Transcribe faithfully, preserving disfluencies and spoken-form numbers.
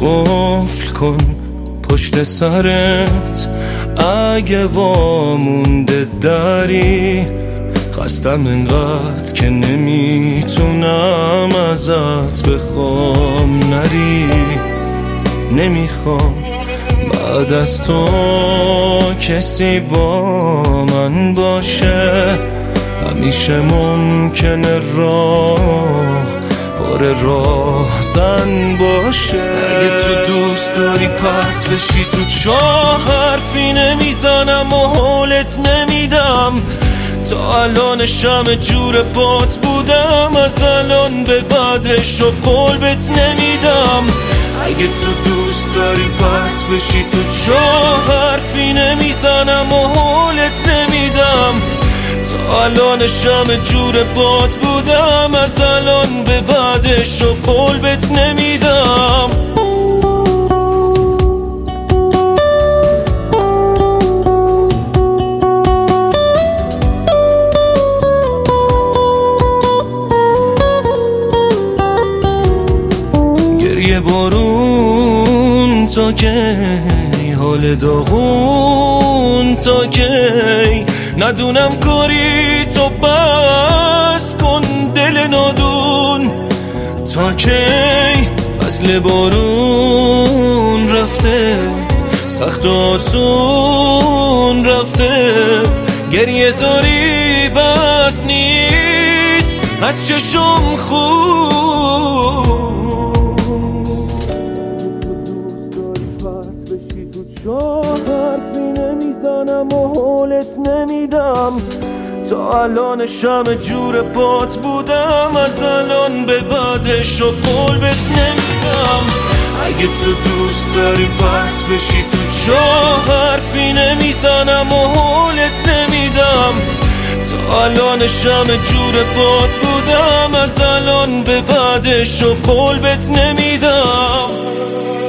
قفل کن پشت سرت، اگه وامونده داری خستم انقدر که نمیتونم ازت بخوام نری. نمیخوام بعد از تو کسی با من باشه، همیشه ممکنه راه پر راه زن باشه. اگه تو دوست داری پرت بشی تو چاه، حرفی نمیزنم و حالت نمیدم. تا الان شمع جور بات بودم، از الان به بعدش و قول بهت نمیدم. اگه تو دوست داری پرت بشی تو چاه، حرفی نمیزنم و حالت نمیدم. تا الان شمع جور بات بودم، از الان به بعدش و قول بهت نمیدم. گریه بارون تا کی، حال داغون تا کی، ندونم کاری تو بس کن دل نادون تا کی. فصل بارون رفته سخت و آسون رفته، گریه زاری بس نیست از چشم خون. حرفی نمیزنم و حالت نمیدم. تا الان شمع جور بات بودم، از الان به بعدش و قول بهت نمیدم. اگه تو دوست داری پرت بشی تو چاه، حرفی نمیزنم و حالت نمیدم. تا الان شمع جور بات بودم، از الان به بعدش و قول بهت نمیدم.